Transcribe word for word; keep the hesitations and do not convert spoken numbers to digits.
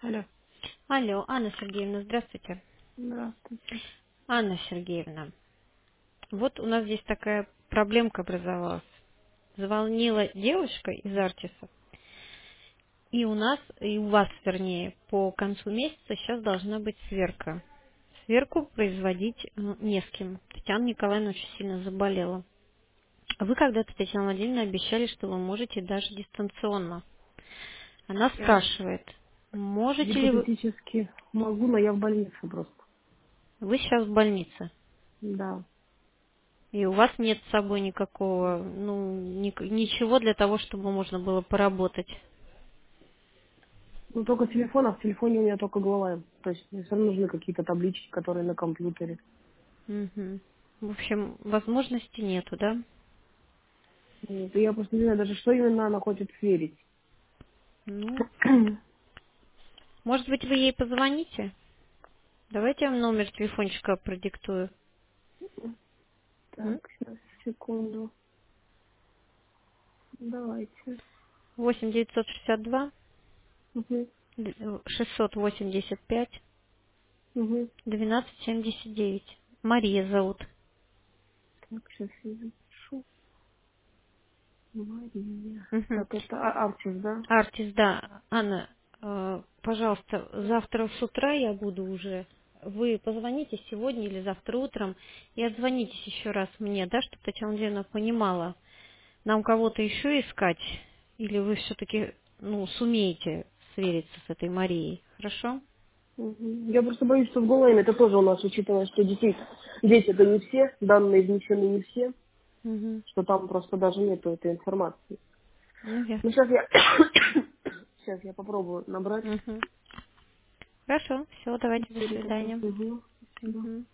Алло. Алло, Анна Сергеевна, здравствуйте. Здравствуйте. Анна Сергеевна, вот у нас здесь такая проблемка образовалась. Звонила девушка из Артиса, и у нас, и у вас, вернее, по концу месяца сейчас должна быть сверка. Сверку производить э, не с кем. Татьяна Николаевна очень сильно заболела. А вы когда-то, Татьяна Владимировна, обещали, что вы можете даже дистанционно. Она Я спрашивает, можете ли вы... гипотетически могу, но я в больнице просто. Вы сейчас в больнице. Да. И у вас нет с собой никакого, ну, ни- ничего для того, чтобы можно было поработать. Ну, только телефон, а в телефоне у меня только голова. То есть мне все равно нужны какие-то таблички, которые на компьютере. Мгм. В общем, возможности нету, да? Вот. И я просто не знаю даже, что именно она хочет сверить. Ну, может быть, вы ей позвоните? Давайте я вам номер телефончика продиктую. М? Так, сейчас, секунду. Давайте. восемь девятьсот шестьдесят два Угу. шестьсот восемьдесят пять Угу. двенадцать семьдесят девять. Мария зовут. Так, сейчас я запишу. Мария. Мгм. Так, это А- Артис, да? Артис, да. Анна, э, пожалуйста, завтра с утра я буду уже. Вы позвоните сегодня или завтра утром и отзвонитесь еще раз мне, да, чтобы Татьяна Владимировна понимала, нам кого-то еще искать, или вы все-таки, ну, сумеете свериться с этой Марией, хорошо? Мгм. Я просто боюсь, что в Голлайне это тоже у нас, учитывая, что детей, дети это не все, данные внесены не все, Угу. что там просто даже нету этой информации. Ну, Ну, ясно. сейчас я, сейчас я попробую набрать. Угу. Хорошо, все, давайте, до Перепишу. свидания. Угу. Спасибо. Мгм.